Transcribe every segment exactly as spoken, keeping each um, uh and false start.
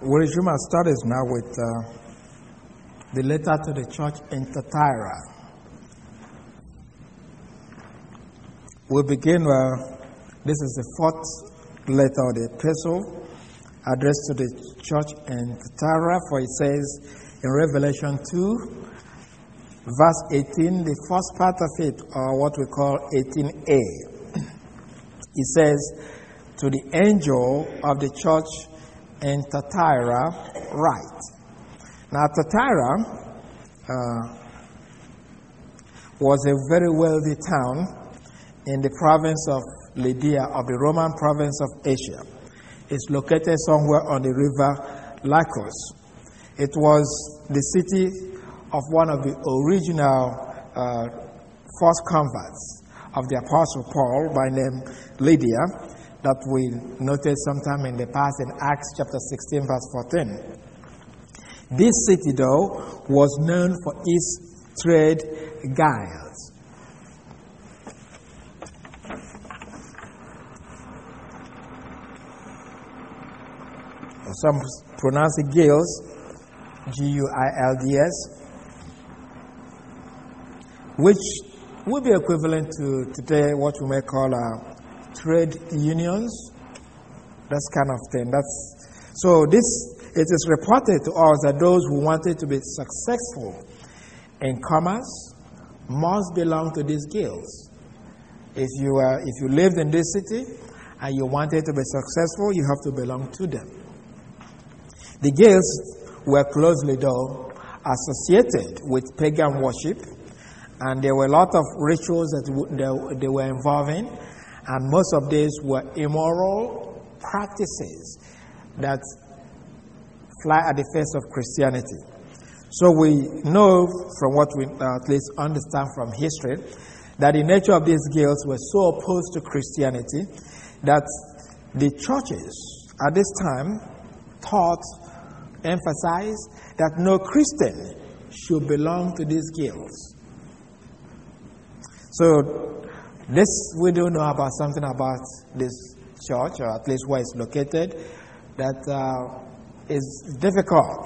We resume our studies now with uh, the letter to the church in Thyatira. We begin, uh, this is the fourth letter of the epistle addressed to the church in Thyatira, for it says in Revelation two, verse eighteen, the first part of it, or what we call eighteen a. It says, to the angel of the church in Thyatira, write. Now, Thyatira uh, was a very wealthy town in the province of Lydia, of the Roman province of Asia. It's located somewhere on the river Lycus. It was the city of one of the original uh, first converts of the Apostle Paul by name Lydia, that we noted sometime in the past in Acts chapter sixteen, verse fourteen. This city, though, was known for its trade guiles. Some pronounce it guilds, G U I L D S, which would be equivalent to today what we may call uh, trade unions, that kind of thing. That's so. This it is reported to us that those who wanted to be successful in commerce must belong to these guilds. If you uh, if you lived in this city and you wanted to be successful, you have to belong to them. The guilds were closely, though, associated with pagan worship, and there were a lot of rituals that they were involved in, and most of these were immoral practices that fly at the face of Christianity. So we know from what we uh, at least understand from history that the nature of these guilds were so opposed to Christianity that the churches at this time taught, emphasized that no Christian should belong to these guilds. So this, we do know about something about this church, or at least where it's located, that uh, is difficult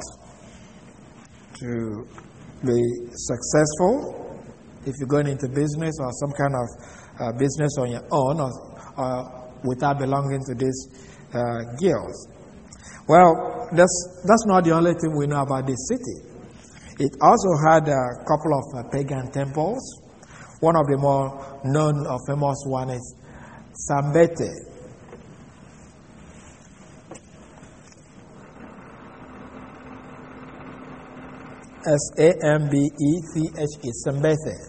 to be successful if you're going into business or some kind of uh, business on your own, or, or without belonging to these uh, guilds. Well, that's, that's not the only thing we know about this city. It also had a couple of uh, pagan temples. One of the more known or famous one is Sambete. S A M B E T H E, Sambete.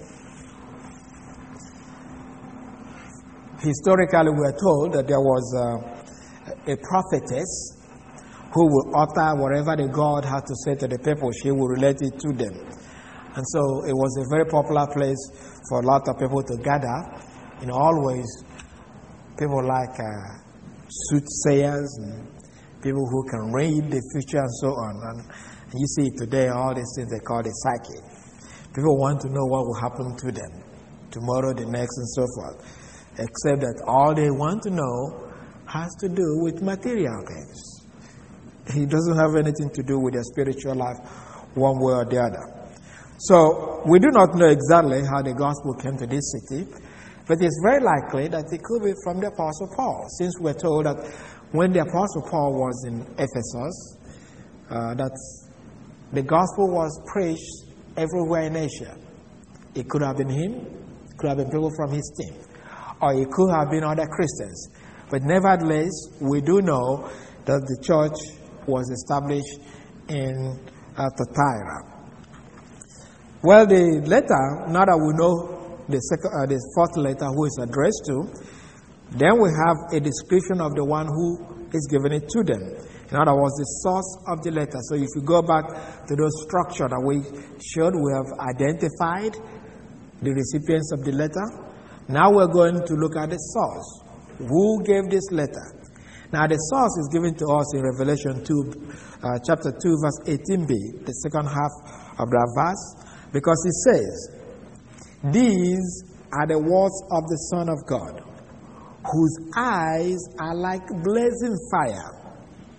Historically, we are told that there was uh, a prophetess who would utter whatever the God had to say to the people. She would relate it to them. And so it was a very popular place for a lot of people to gather. You know, always people like uh, soothsayers and people who can read the future and so on. And, and you see today all these things they call the psychic. People want to know what will happen to them tomorrow, the next, and so forth. Except that all they want to know has to do with material things. It doesn't have anything to do with their spiritual life one way or the other. So we do not know exactly how the gospel came to this city, but it's very likely that it could be from the Apostle Paul, since we're told that when the Apostle Paul was in Ephesus, uh, that the gospel was preached everywhere in Asia. It could have been him, it could have been people from his team, or it could have been other Christians. But nevertheless, we do know that the church was established in uh, Thyatira. Well, the letter, now that we know the second, uh, the fourth letter who is addressed to, then we have a description of the one who is giving it to them. In other words, the source of the letter. So if you go back to the structure that we showed, we have identified the recipients of the letter. Now we're going to look at the source. Who gave this letter? Now the source is given to us in Revelation two, uh, chapter two, verse eighteen b, the second half of that verse. Because it says, these are the words of the Son of God, whose eyes are like blazing fire,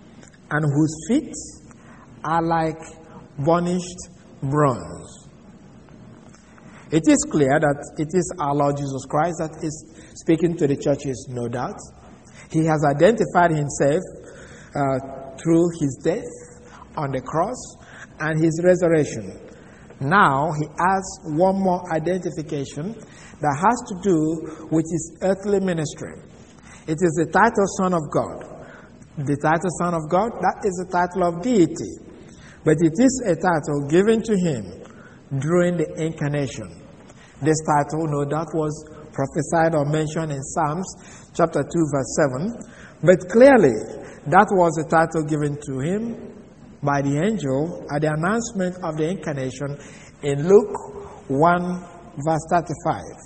and whose feet are like burnished bronze. It is clear that it is our Lord Jesus Christ that is speaking to the churches, no doubt. He has identified himself uh, through his death on the cross and his resurrection. Now he adds one more identification that has to do with his earthly ministry. It is the title Son of God. The title Son of God, that is the title of deity. But it is a title given to him during the incarnation. This title, no doubt, was prophesied or mentioned in Psalms chapter two, verse seven. But clearly, that was the title given to him by the angel at the announcement of the incarnation in Luke one, verse thirty-five.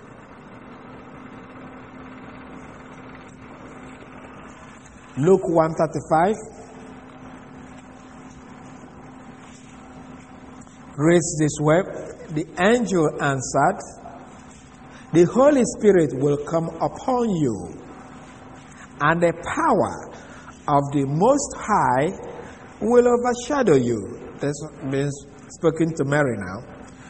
Luke one thirty-five reads this way: the angel answered, "The Holy Spirit will come upon you, and the power of the Most High will overshadow you." This means spoken to Mary now.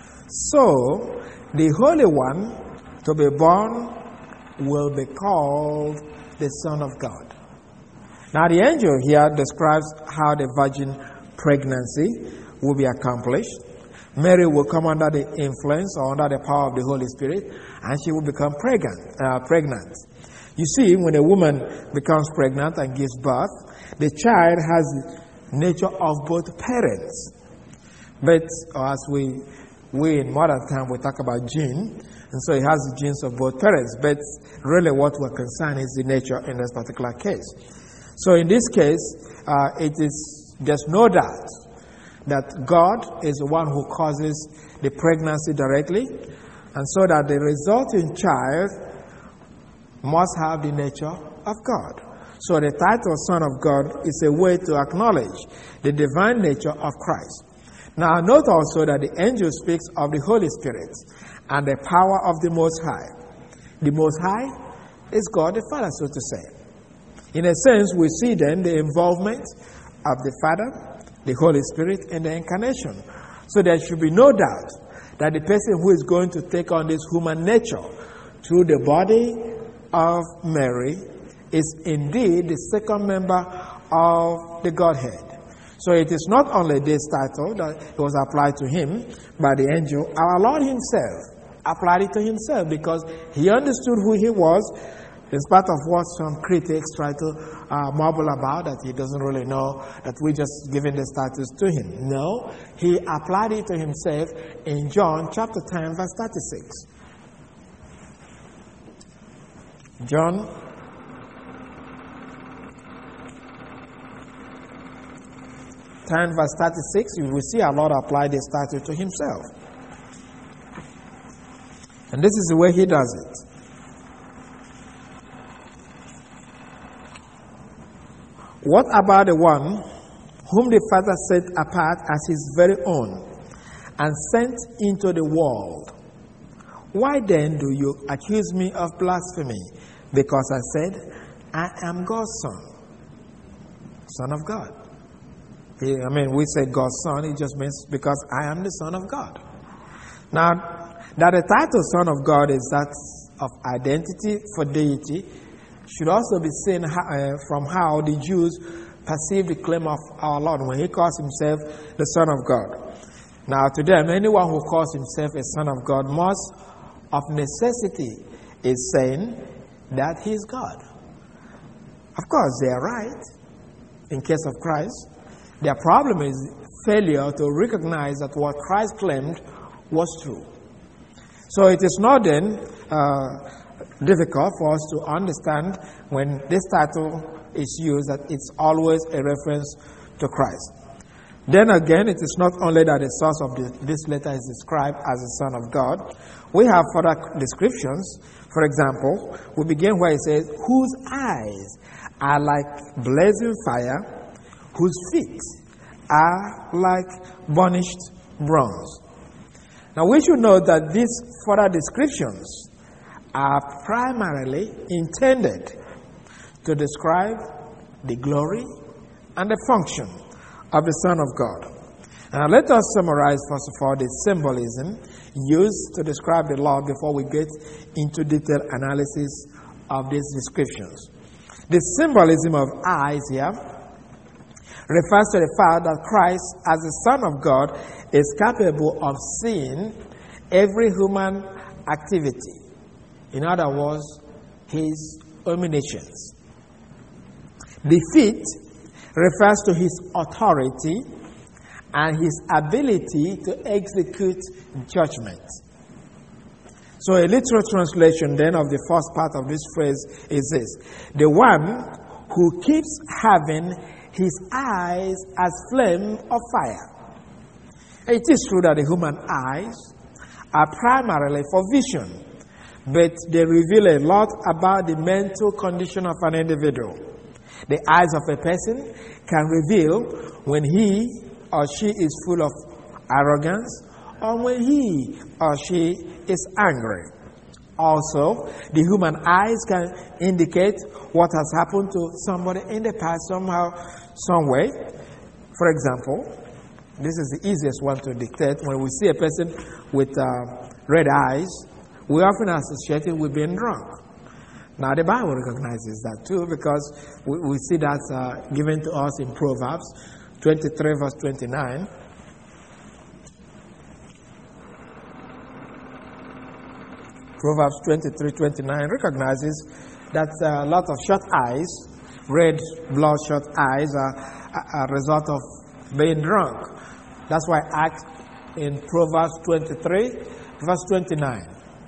So, the Holy One to be born will be called the Son of God. Now, the angel here describes how the virgin pregnancy will be accomplished. Mary will come under the influence or under the power of the Holy Spirit, and she will become pregnant. Uh, pregnant. You see, when a woman becomes pregnant and gives birth, the child has the nature of both parents. But as we, we in modern time, we talk about gene, and so it has the genes of both parents. But really what we're concerned is the nature in this particular case. So in this case, uh, it is there's no doubt that God is the one who causes the pregnancy directly, and so that the resulting child must have the nature of God. So the title Son of God is a way to acknowledge the divine nature of Christ. Now note also that the angel speaks of the Holy Spirit and the power of the Most High. The Most High is God the Father, so to say. In a sense, we see then the involvement of the Father, the Holy Spirit, in the incarnation. So there should be no doubt that the person who is going to take on this human nature through the body of Mary is indeed the second member of the Godhead. So it is not only this title that was applied to him by the angel. Our Lord himself applied it to himself because he understood who he was, in spite of what some critics try to uh, marvel about, that he doesn't really know, that we're just giving the status to him. No, he applied it to himself in John chapter ten, verse thirty-six. John ten, verse thirty-six, you will see our Lord apply this title to himself. And this is the way he does it. What about the one whom the Father set apart as his very own and sent into the world? Why then do you accuse me of blasphemy? Because I said, I am God's son, Son of God. I mean, we say God's son, it just means because I am the Son of God. Now, that the title Son of God is that of identity for deity should also be seen uh, from how the Jews perceive the claim of our Lord when he calls himself the Son of God. Now, to them, anyone who calls himself a Son of God must, of necessity, is saying that he is God. Of course, they are right in case of Christ. Their problem is failure to recognize that what Christ claimed was true. So it is not then uh, difficult for us to understand when this title is used that it's always a reference to Christ. Then again, it is not only that the source of the, this letter is described as the Son of God. We have further descriptions. For example, we begin where it says, whose eyes are like blazing fire, whose feet are like burnished bronze. Now we should note that these further descriptions are primarily intended to describe the glory and the function of the Son of God. Now let us summarize first of all the symbolism used to describe the law before we get into detailed analysis of these descriptions. The symbolism of eyes here refers to the fact that Christ, as the Son of God, is capable of seeing every human activity. In other words, his omniscience. The feet refers to his authority and his ability to execute judgment. So a literal translation then of the first part of this phrase is this: the one who keeps having his eyes as flame of fire. It is true that the human eyes are primarily for vision, but they reveal a lot about the mental condition of an individual. The eyes of a person can reveal when he or she is full of arrogance or when he or she is angry. Also, the human eyes can indicate what has happened to somebody in the past somehow, some way. For example, this is the easiest one to dictate. When we see a person with uh, red eyes, we often associate it with being drunk. Now, the Bible recognizes that too, because we, we see that uh, given to us in Proverbs twenty-three, verse twenty-nine. Proverbs twenty-three, twenty-nine recognizes that a lot of short eyes, red, bloodshot eyes, are a result of being drunk. That's why Act in Proverbs twenty-three, verse twenty-nine.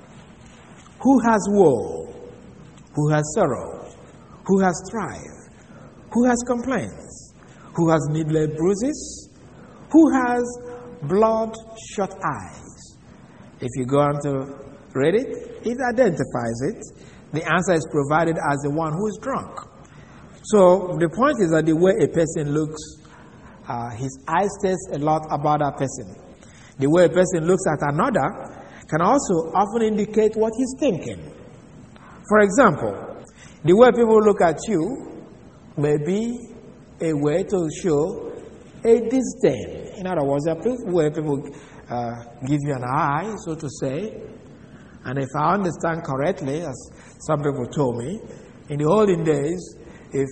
Who has woe? Who has sorrow? Who has strife? Who has complaints? Who has needless bruises? Who has bloodshot eyes? If you go on to read it, it identifies it. The answer is provided as the one who is drunk. So the point is that the way a person looks, uh, his eyes tells a lot about that person. The way a person looks at another can also often indicate what he's thinking. For example, the way people look at you may be a way to show a disdain. In other words, the way people uh, give you an eye, so to say. And if I understand correctly, as some people told me, in the olden days, if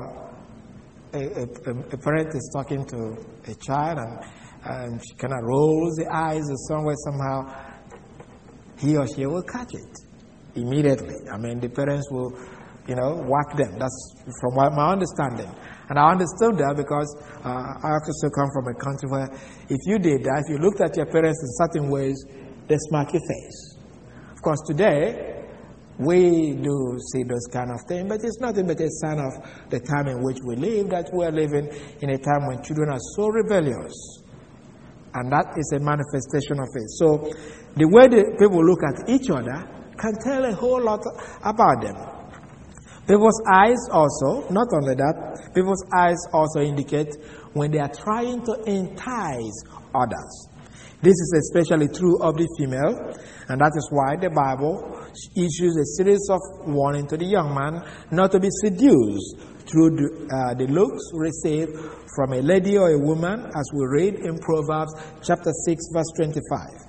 uh, a, a, a parent is talking to a child and, and she kind of rolls the eyes or somewhere, somehow, he or she will catch it immediately. I mean, the parents will, you know, whack them. That's from what my understanding. And I understood that because uh, I also come from a country where if you did that, if you looked at your parents in certain ways, they smack your face. Of course, today, we do see those kind of things, but it's nothing but a sign of the time in which we live, that we are living in a time when children are so rebellious. And that is a manifestation of it. So, the way the people look at each other can tell a whole lot about them. People's eyes also, not only that, people's eyes also indicate when they are trying to entice others. This is especially true of the female, and that is why the Bible issues a series of warning to the young man not to be seduced through the, uh, the looks received from a lady or a woman, as we read in Proverbs chapter six, verse twenty-five.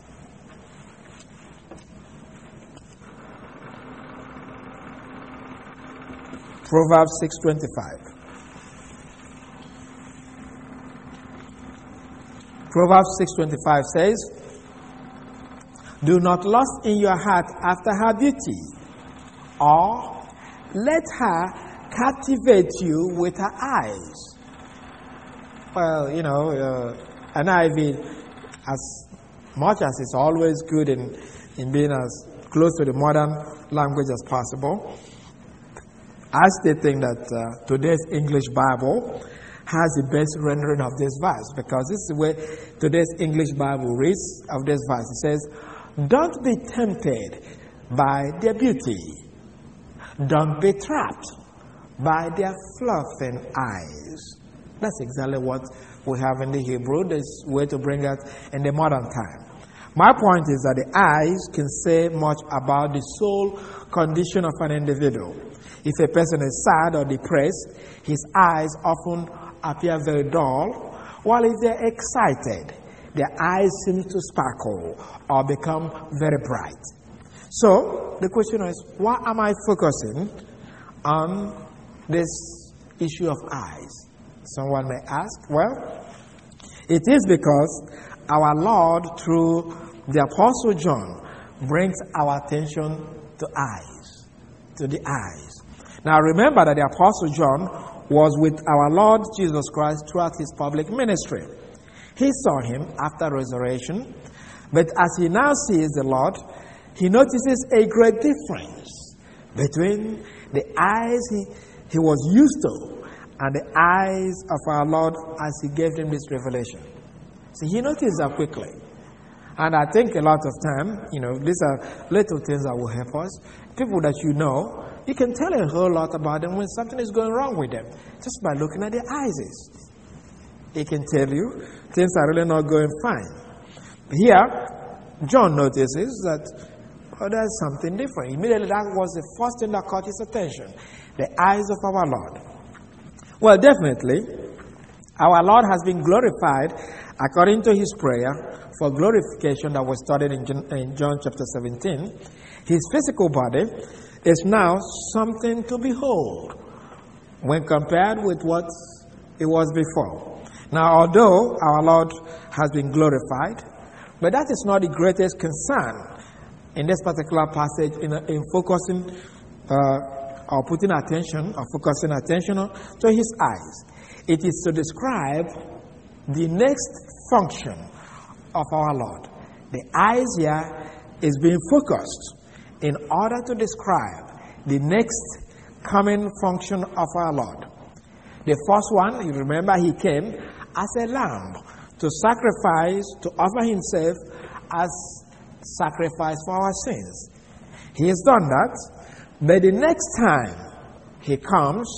Proverbs six twenty-five. Proverbs six twenty-five says, do not lust in your heart after her beauty, or let her captivate you with her eyes. Well, you know, uh, N I V, as much as it's always good in, in being as close to the modern language as possible, I still think that uh, today's English Bible has the best rendering of this verse, because this is the way today's English Bible reads of this verse. It says, don't be tempted by their beauty. Don't be trapped by their fluffing eyes. That's exactly what we have in the Hebrew, this way to bring that in the modern time. My point is that the eyes can say much about the soul condition of an individual. If a person is sad or depressed, his eyes often appear very dull, while if they're excited, their eyes seem to sparkle or become very bright. So the question is, why am I focusing on this issue of eyes? Someone may ask. Well, it is because our Lord, through the Apostle John, brings our attention to eyes, to the eyes. Now remember that the Apostle John was with our Lord Jesus Christ throughout his public ministry. He saw him after resurrection, but as he now sees the Lord, he notices a great difference between the eyes he, he was used to and the eyes of our Lord as he gave him this revelation. So he noticed that quickly. And I think a lot of time, you know, these are little things that will help us. People that you know, you can tell a whole lot about them when something is going wrong with them, just by looking at their eyes. He can tell you things are really not going fine. Here, John notices that oh, there's something different. Immediately, that was the first thing that caught his attention, the eyes of our Lord. Well, definitely, our Lord has been glorified according to his prayer for glorification that was studied in John, in John chapter seventeen. His physical body is now something to behold when compared with what it was before. Now, although our Lord has been glorified, but that is not the greatest concern in this particular passage in, in focusing uh, or putting attention or focusing attention on, to his eyes. It is to describe the next function of our Lord. The eyes here is being focused in order to describe the next coming function of our Lord. The first one, you remember, he came as a lamb to sacrifice, to offer himself as sacrifice for our sins. He has done that, but the next time he comes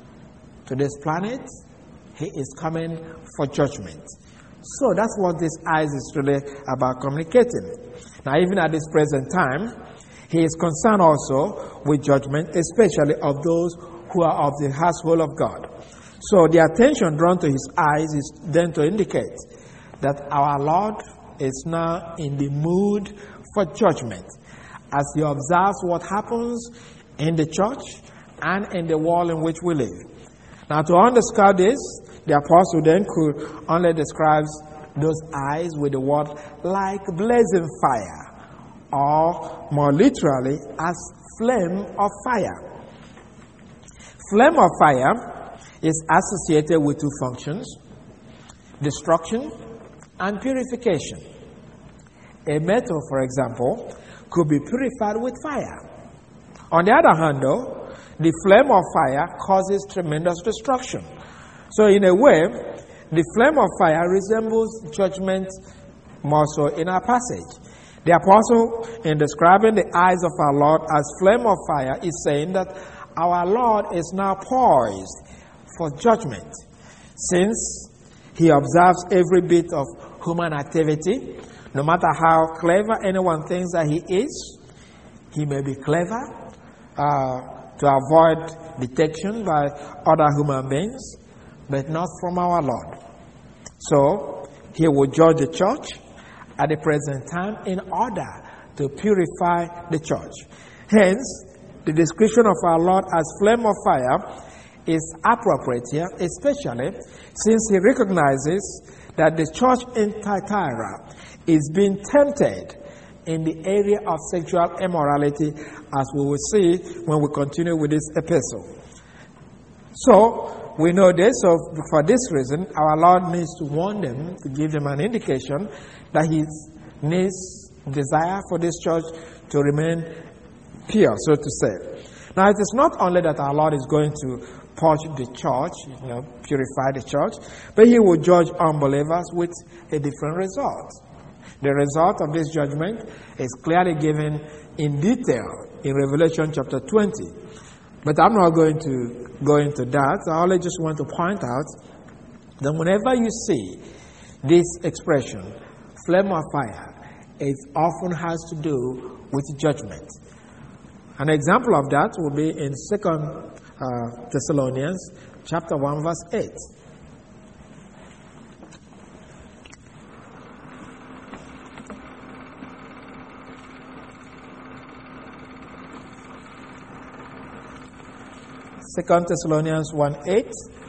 to this planet, he is coming for judgment. So that's what this eyes is really about communicating. Now, even at this present time, he is concerned also with judgment, especially of those who are of the household of God. So the attention drawn to his eyes is then to indicate that our Lord is now in the mood for judgment as he observes what happens in the church and in the world in which we live. Now, to underscore this, the apostle then could only describe those eyes with the word like blazing fire, or more literally as flame of fire. Flame of fire is associated with two functions: destruction and purification. A metal, for example, could be purified with fire. On the other hand, though, the flame of fire causes tremendous destruction. So in a way, the flame of fire resembles judgment more so in our passage. The apostle, in describing the eyes of our Lord as flame of fire, is saying that our Lord is now poised for judgment, since he observes every bit of human activity. No matter how clever anyone thinks that he is, he may be clever uh, to avoid detection by other human beings, but not from our Lord. So he will judge the church at the present time in order to purify the church. Hence, the description of our Lord as flame of fire is appropriate here, especially since he recognizes that the church in Thyatira is being tempted in the area of sexual immorality, as we will see when we continue with this epistle. So, we know this, so for this reason, our Lord needs to warn them, to give them an indication that he needs desire for this church to remain pure, so to say. Now, it is not only that our Lord is going to purge the church, you know, purify the church, but he will judge unbelievers with a different result. The result of this judgment is clearly given in detail in Revelation chapter twenty. But I'm not going to go into that. I only just want to point out that whenever you see this expression, flame of fire, it often has to do with judgment. An example of that will be in Second uh, Thessalonians chapter one, verse eight. Second Thessalonians one eight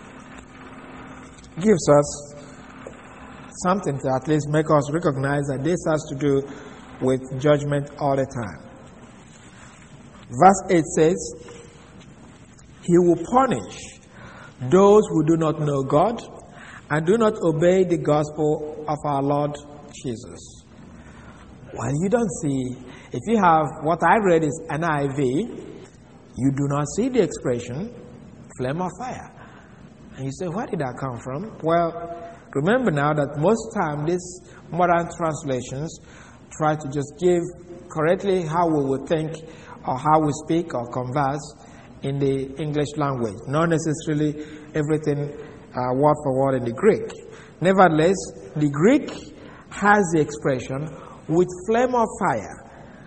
gives us something to at least make us recognize that this has to do with judgment all the time. Verse eight says, He will punish those who do not know God and do not obey the gospel of our Lord Jesus. Well, you don't see, if you have, what I read is N I V, you do not see the expression flame of fire. And you say, where did that come from? Well, remember now that most time these modern translations try to just give correctly how we would think or how we speak or converse in the English language, not necessarily everything uh, word for word in the Greek. Nevertheless, the Greek has the expression with flame of fire.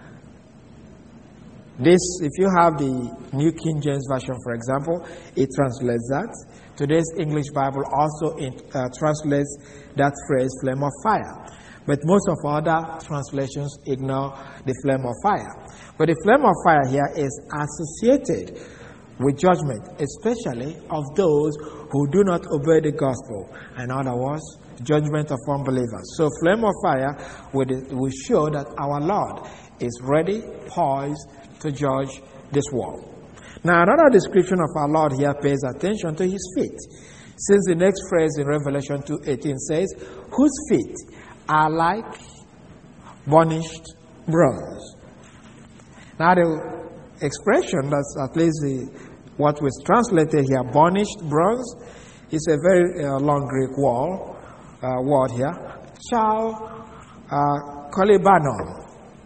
This, if you have the New King James Version, for example, it translates that. Today's English Bible also in, uh, translates that phrase, flame of fire. But most of other translations ignore the flame of fire. But the flame of fire here is associated with judgment, especially of those who do not obey the gospel. In other words, judgment of unbelievers. So flame of fire will, will show that our Lord is ready, poised to judge this world. Now, another description of our Lord here pays attention to his feet, since the next phrase in Revelation two eighteen says, whose feet are like burnished bronze. Now, the expression that's at least the, what was translated here, burnished bronze, is a very uh, long Greek word, uh, word here, chal uh, kolibanon.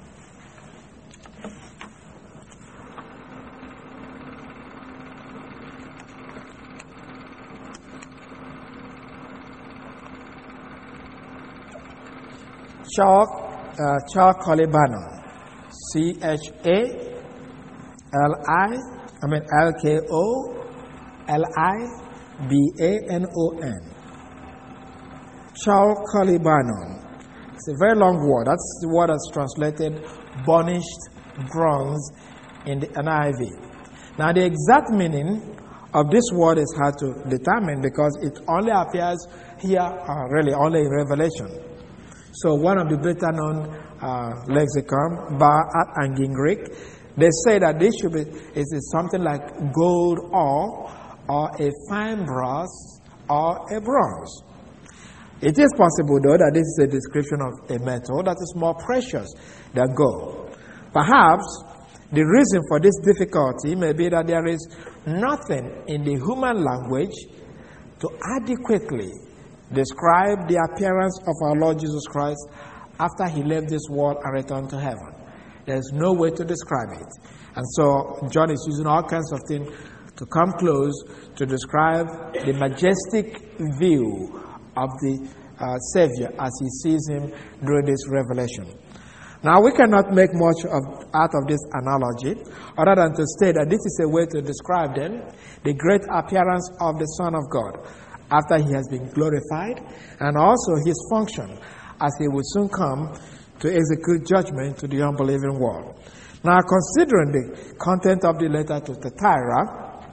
Chal uh, Kolibanon, C H A L I, I mean L K O L I B A N O N. Chal Kolibanon. It's a very long word. That's the word that's translated burnished bronze in the N I V. Now, the exact meaning of this word is hard to determine because it only appears here, uh, really only in Revelation. So one of the better known uh, lexicon, Bar and Gingrich, they say that this should be is something like gold ore or a fine brass or a bronze. It is possible, though, that this is a description of a metal that is more precious than gold. Perhaps the reason for this difficulty may be that there is nothing in the human language to adequately describe the appearance of our Lord Jesus Christ after he left this world and returned to heaven. There's no way to describe it. And so John is using all kinds of things to come close to describe the majestic view of the uh, Savior as he sees him during this revelation. Now, we cannot make much of, out of this analogy other than to state that this is a way to describe then the great appearance of the Son of God after he has been glorified, and also his function as he will soon come to execute judgment to the unbelieving world. Now, considering the content of the letter to Thyatira,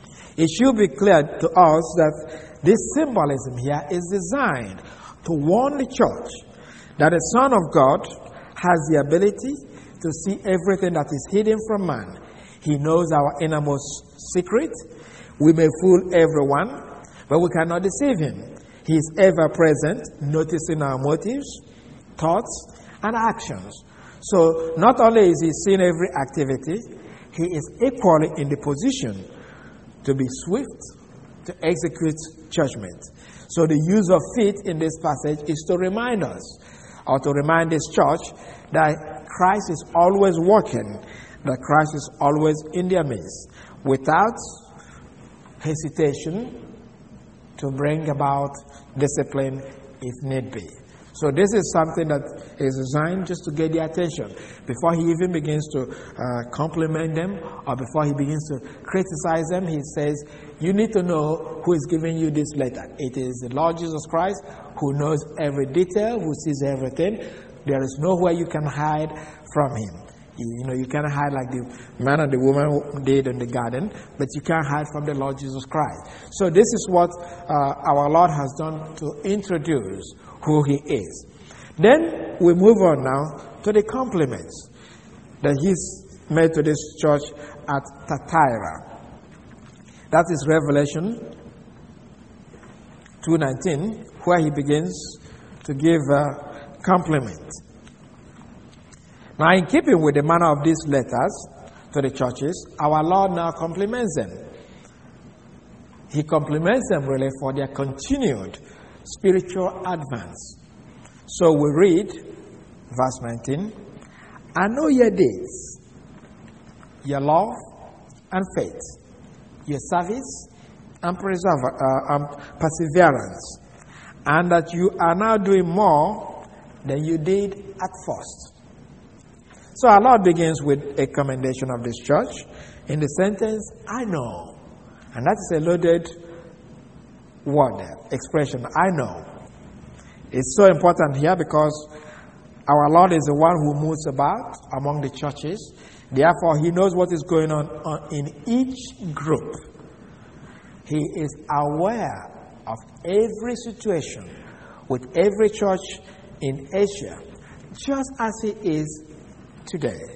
it should be clear to us that this symbolism here is designed to warn the church that the Son of God has the ability to see everything that is hidden from man. He knows our innermost secret. We may fool everyone, but we cannot deceive him. He is ever present, noticing our motives, thoughts, and actions. So not only is he seeing every activity, he is equally in the position to be swift to execute judgment. So the use of feet in this passage is to remind us, or to remind this church, that Christ is always working, that Christ is always in their midst, without hesitation, to bring about discipline if need be. So this is something that is designed just to get their attention. Before he even begins to uh, compliment them or before he begins to criticize them, he says, you need to know who is giving you this letter. It is the Lord Jesus Christ who knows every detail, who sees everything. There is nowhere you can hide from him. You know, you can't hide like the man and the woman did in the garden, but you can't hide from the Lord Jesus Christ. So this is what uh, our Lord has done to introduce who He is. Then we move on now to the compliments that He's made to this church at Thyatira. That is Revelation two nineteen, where He begins to give a compliment. Now, in keeping with the manner of these letters to the churches, our Lord now compliments them. He compliments them really for their continued spiritual advance. So we read, verse nineteen, I know your deeds, your love and faith, your service and, preserve, uh, and perseverance, and that you are now doing more than you did at first. So our Lord begins with a commendation of this church in the sentence, I know. And that is a loaded word, expression, I know. It's so important here because our Lord is the one who moves about among the churches. Therefore, He knows what is going on, on in each group. He is aware of every situation with every church in Asia, just as He is today.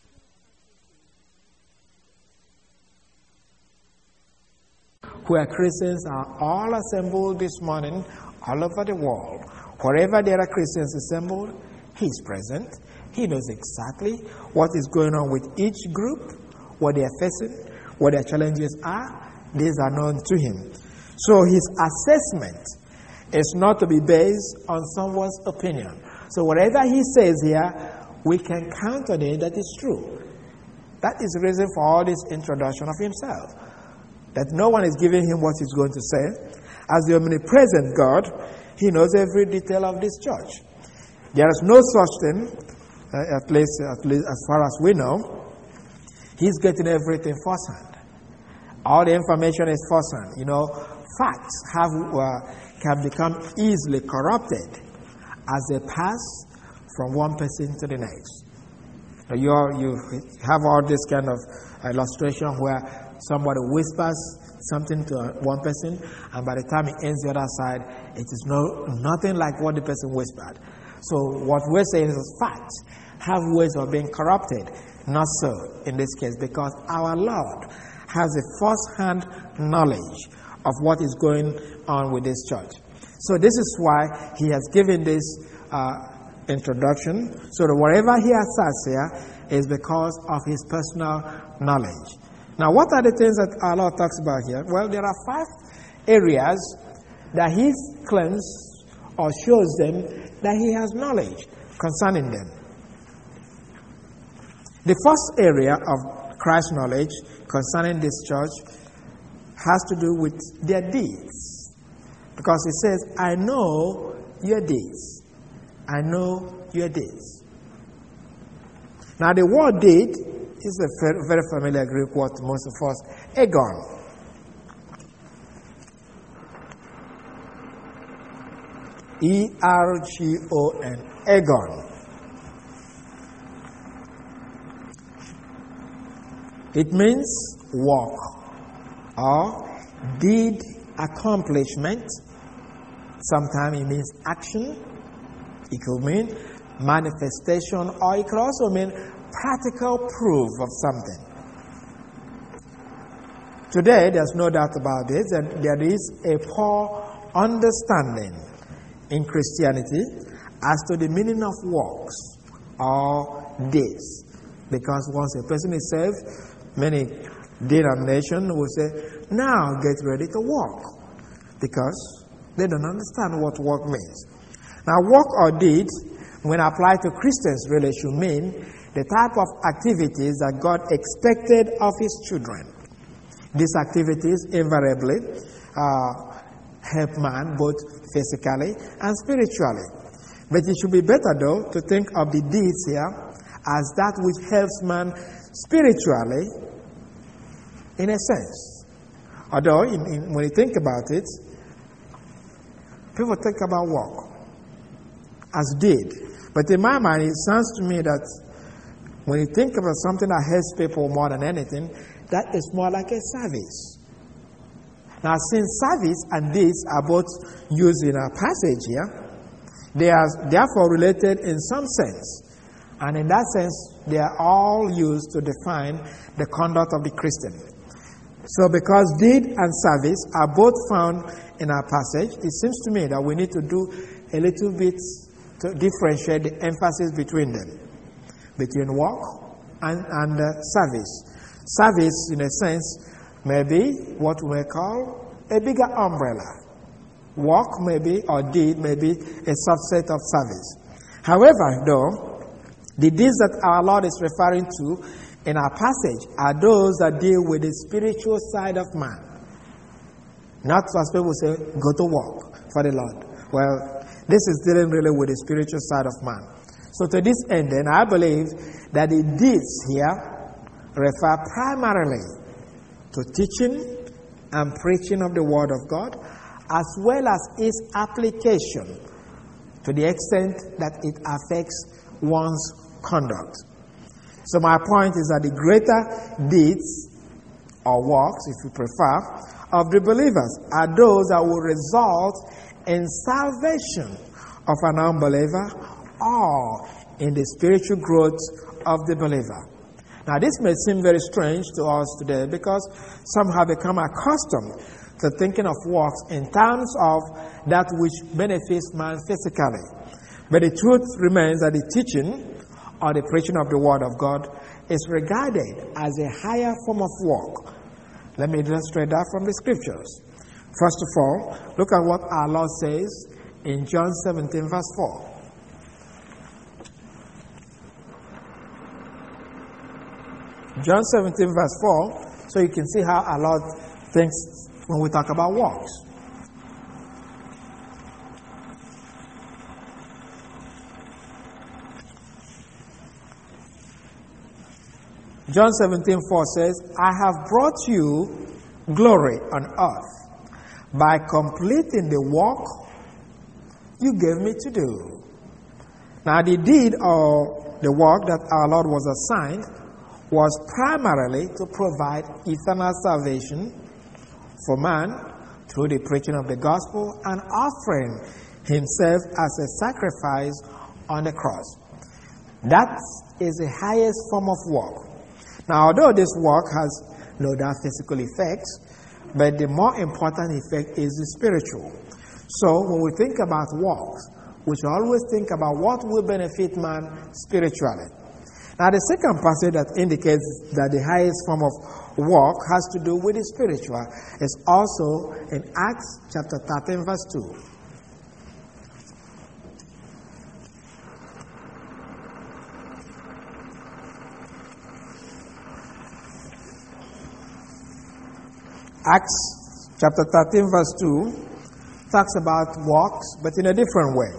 Where Christians are all assembled this morning all over the world. Wherever there are Christians assembled, He's present. He knows exactly what is going on with each group, what they are facing, what their challenges are. These are known to Him. So His assessment is not to be based on someone's opinion. So whatever He says here, we can count on it that is true. That is the reason for all this introduction of Himself. That no one is giving Him what He's going to say. As the omnipresent God, He knows every detail of this church. There is no such thing, uh, at least, at least as far as we know. He's getting everything firsthand. All the information is firsthand. You know, facts have uh, can become easily corrupted as they pass from one person to the next. You you have all this kind of illustration where somebody whispers something to one person, and by the time it ends the other side, it is no nothing like what the person whispered. So what we're saying is facts have ways of being corrupted. Not so in this case, because our Lord has a first-hand knowledge of what is going on with this church. So this is why He has given this uh, introduction, so that whatever He asserts here is because of His personal knowledge. Now, what are the things that our Lord talks about here? Well, there are five areas that He claims or shows them that He has knowledge concerning them. The first area of Christ's knowledge concerning this church has to do with their deeds. Because He says, I know your deeds. I know your deeds. Now, the word deed is a very familiar Greek word to most of us, ergon. E R G O N, ergon. It means work or deed accomplishment. Sometimes it means action. It could mean manifestation, or it could also mean practical proof of something. Today, there's no doubt about this, that there is a poor understanding in Christianity as to the meaning of works or deeds. Because once a person is saved, many denominations will say, now get ready to work. Because they don't understand what work means. Now, work or deed, when applied to Christians, really should mean the type of activities that God expected of His children. These activities invariably uh, help man both physically and spiritually. But it should be better, though, to think of the deeds here as that which helps man spiritually, in a sense. Although, in, in, when you think about it, people think about work as deed. But in my mind, it sounds to me that when you think about something that helps people more than anything, that is more like a service. Now, since service and deeds are both used in our passage here, they are therefore related in some sense. And in that sense, they are all used to define the conduct of the Christian. So because deed and service are both found in our passage, it seems to me that we need to do a little bit to differentiate the emphasis between them, between work and, and uh, service. Service, in a sense, may be what we may call a bigger umbrella. Work may be, or deed may be, a subset of service. However, though, the deeds that our Lord is referring to in our passage are those that deal with the spiritual side of man. Not as people say, go to work for the Lord. Well, this is dealing really with the spiritual side of man. So to this end, then, I believe that the deeds here refer primarily to teaching and preaching of the Word of God, as well as its application to the extent that it affects one's conduct. So my point is that the greater deeds or works, if you prefer, of the believers are those that will result in salvation of an unbeliever or in the spiritual growth of the believer. Now, this may seem very strange to us today because some have become accustomed to thinking of works in terms of that which benefits man physically. But the truth remains that the teaching or the preaching of the Word of God is regarded as a higher form of work. Let me illustrate that from the Scriptures. First of all, look at what our Lord says in John seventeen, verse four. John seventeen, verse four, so you can see how our Lord thinks when we talk about works. John seventeen, four says, I have brought you glory on earth by completing the work you gave me to do. Now, the deed or the work that our Lord was assigned was primarily to provide eternal salvation for man through the preaching of the gospel and offering himself as a sacrifice on the cross. That is the highest form of work. Now, although this work has no doubt physical effects, but the more important effect is the spiritual. So, when we think about works, we should always think about what will benefit man spiritually. Now, the second passage that indicates that the highest form of work has to do with the spiritual is also in Acts chapter thirteen, verse two. Acts chapter thirteen, verse two talks about works, but in a different way.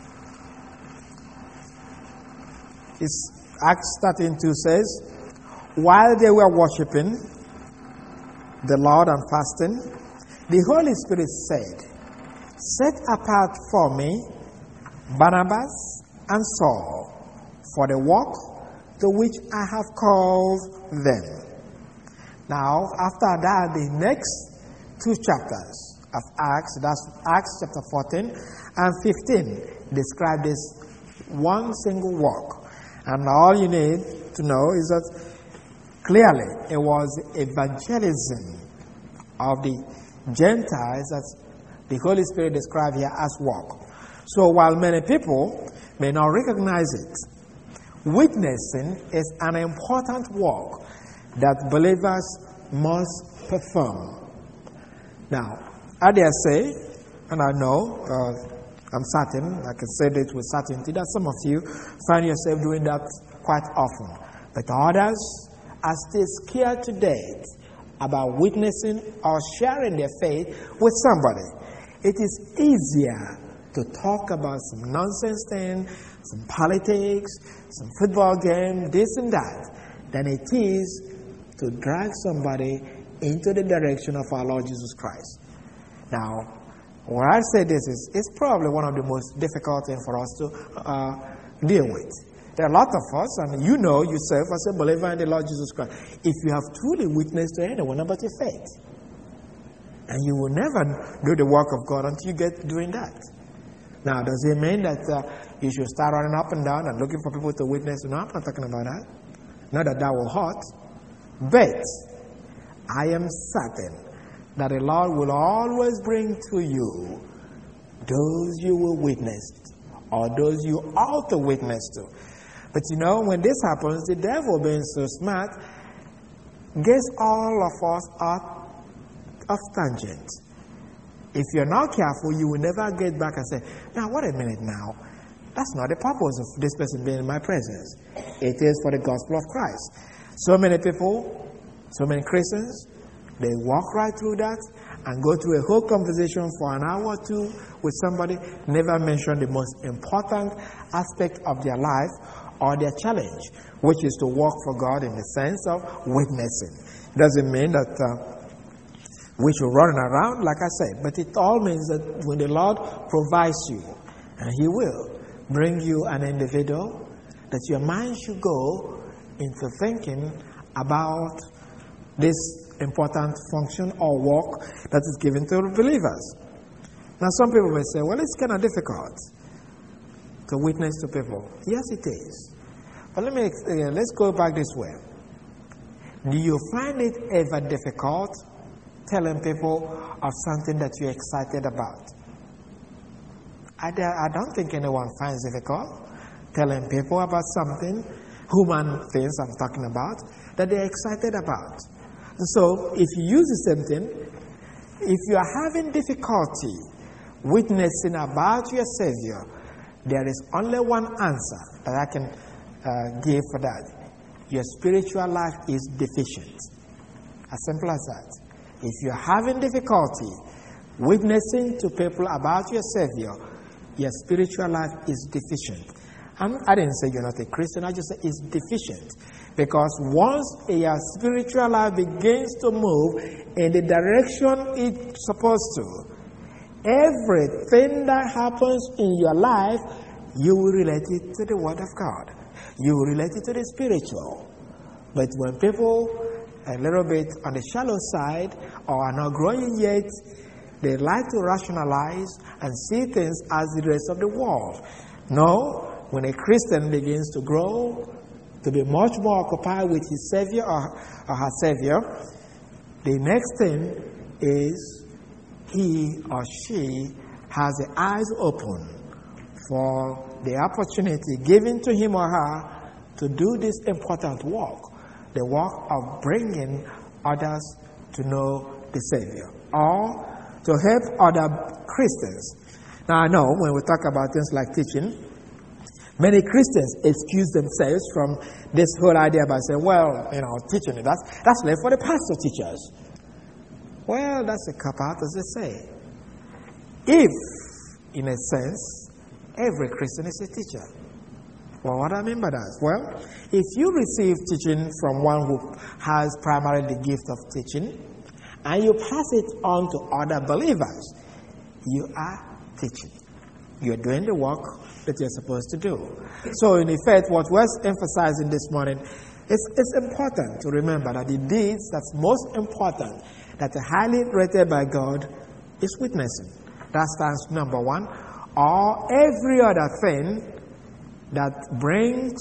It's Acts thirteen two says, while they were worshiping the Lord and fasting, the Holy Spirit said, set apart for me Barnabas and Saul for the work to which I have called them. Now, after that, the next two chapters of Acts, that's Acts chapter fourteen and fifteen, describe this one single work. And all you need to know is that clearly it was evangelism of the Gentiles that the Holy Spirit described here as work. So while many people may not recognize it, witnessing is an important work that believers must perform. Now, I dare say, and I know, uh, I'm certain, I can say this with certainty, that some of you find yourself doing that quite often. But others are still scared to death about witnessing or sharing their faith with somebody. It is easier to talk about some nonsense thing, some politics, some football game, this and that, than it is to drag somebody into the direction of our Lord Jesus Christ. Now, when I say this, is it's probably one of the most difficult things for us to uh, deal with. There are a lot of us, and you know yourself as a believer in the Lord Jesus Christ, if you have truly witnessed to anyone about your faith. And you will never do the work of God until you get doing that. Now, does it mean that uh, you should start running up and down and looking for people to witness? No, I'm not talking about that. Not that that will hurt. But I am certain that the Lord will always bring to you those you will witness or those you ought to witness to. But you know, when this happens, the devil, being so smart, gets all of us out of tangent. If you're not careful, you will never get back and say, now, wait a minute now. That's not the purpose of this person being in my presence. It is for the gospel of Christ. So many people, so many Christians, they walk right through that and go through a whole conversation for an hour or two with somebody, never mention the most important aspect of their life or their challenge, which is to walk for God in the sense of witnessing. It doesn't mean that uh, we should run around, like I said, but it all means that when the Lord provides you, and He will bring you an individual, that your mind should go into thinking about this important function or work that is given to believers. Now, some people may say, well, it's kind of difficult to witness to people. Yes, it is. But let me uh, let's go back this way. Do you find it ever difficult telling people of something that you're excited about? I, I don't think anyone finds it difficult telling people about something, human things I'm talking about, that they're excited about. And so, if you use the same thing, if you are having difficulty witnessing about your Savior, there is only one answer that I can uh, give for that. Your spiritual life is deficient. As simple as that. If you're having difficulty witnessing to people about your Savior, your spiritual life is deficient. I'm, I didn't say you're not a Christian, I just said it's deficient. Because once your spiritual life begins to move in the direction it's supposed to, everything that happens in your life, you will relate it to the Word of God. You will relate it to the spiritual. But when people a little bit on the shallow side or are not growing yet, they like to rationalize and see things as the rest of the world. No, when a Christian begins to grow, to be much more occupied with his Savior or, or her Savior, the next thing is he or she has the eyes open for the opportunity given to him or her to do this important work, the work of bringing others to know the Savior or to help other Christians. Now, I know when we talk about things like teaching, many Christians excuse themselves from this whole idea by saying, well, you know, teaching, that's, that's left for the pastor teachers. Well, that's a cop-out, as they say. If, in a sense, every Christian is a teacher. Well, what do I mean by that? Well, if you receive teaching from one who has primarily the gift of teaching, and you pass it on to other believers, you are teaching. You're doing the work that you're supposed to do. So, in effect, what we're emphasizing this morning, it's, it's important to remember that the deeds that's most important, that are highly rated by God, is witnessing. That stands number one. Or every other thing that brings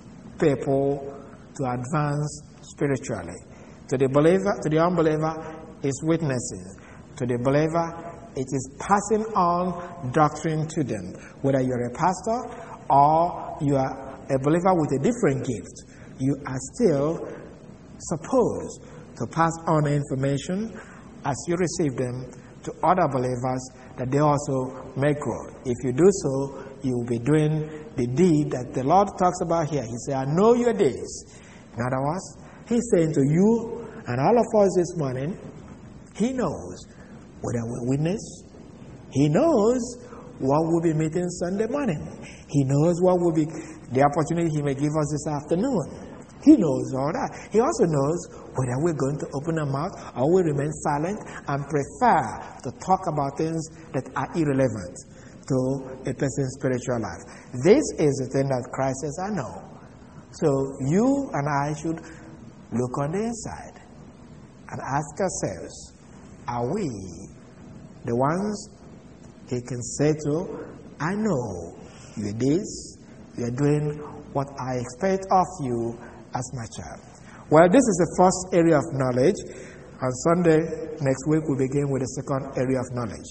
people to advance spiritually. To the believer, to the unbeliever, is witnessing. To the believer, it is passing on doctrine to them. Whether you're a pastor or you are a believer with a different gift, you are still supposed to pass on information as you receive them to other believers that they also may grow. If you do so, you will be doing the deed that the Lord talks about here. He said, I know your days. In other words, He's saying to you and all of us this morning, He knows whether we witness. He knows what we'll be meeting Sunday morning. He knows what will be the opportunity He may give us this afternoon. He knows all that. He also knows whether we're going to open our mouth or we remain silent and prefer to talk about things that are irrelevant, to a person's spiritual life. This is the thing that Christ says, I know. So you and I should look on the inside and ask ourselves, are we the ones he can say to, I know you're this, you're doing what I expect of you as my child. Well, this is the first area of knowledge. On Sunday, next week, we begin with the second area of knowledge.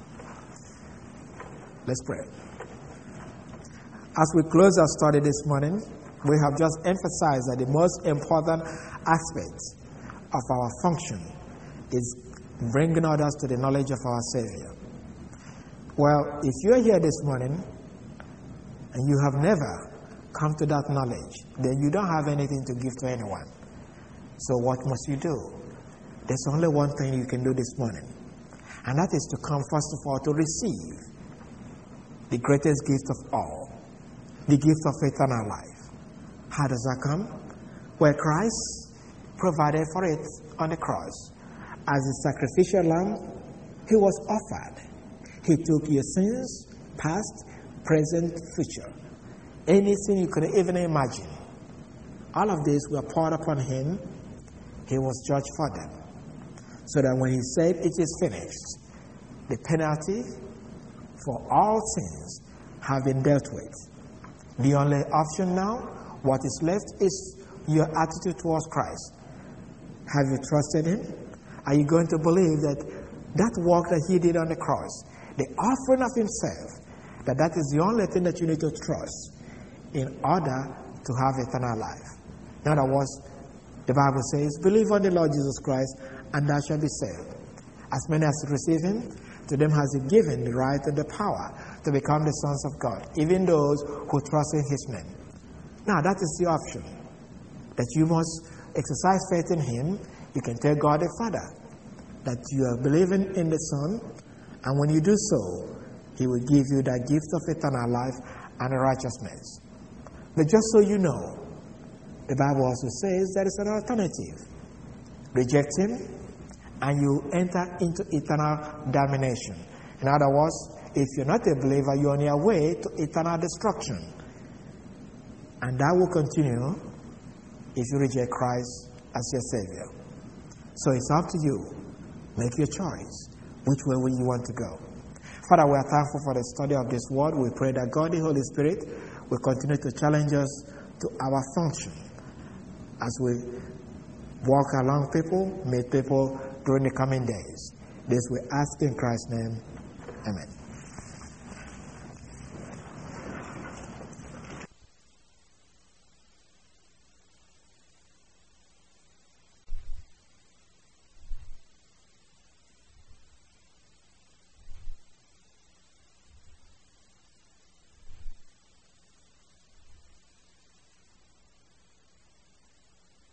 Let's pray. As we close our study this morning, we have just emphasized that the most important aspect of our function is bringing others to the knowledge of our Savior. Well, if you're here this morning and you have never come to that knowledge, then you don't have anything to give to anyone. So what must you do? There's only one thing you can do this morning, and that is to come first of all to receive the greatest gift of all, the gift of eternal life. How does that come? Well, Christ provided for it on the cross. As a sacrificial lamb, he was offered. He took your sins, past, present, future. Anything you could even imagine. All of these were poured upon him. He was judged for them. So that when he said, it is finished, the penalty for all sins have been dealt with. The only option now, what is left, is your attitude towards Christ. Have you trusted him? Are you going to believe that that work that he did on the cross, the offering of himself, that that is the only thing that you need to trust in order to have eternal life? In other words, the Bible says, believe on the Lord Jesus Christ, and thou shalt be saved. As many as receive him, to them has he given the right and the power to become the sons of God, even those who trust in his name. Now, that is the option, that you must exercise faith in him. You can tell God the Father that you are believing in the Son, and when you do so, he will give you that gift of eternal life and righteousness. But just so you know, the Bible also says there is an alternative. Reject him, and you enter into eternal damnation. In other words, if you're not a believer, you're on your way to eternal destruction. And that will continue if you reject Christ as your Savior. So it's up to you. Make your choice. Which way will you want to go? Father, we are thankful for the study of this word. We pray that God, the Holy Spirit, will continue to challenge us to our function as we walk along people, meet people during the coming days. This we ask in Christ's name. Amen.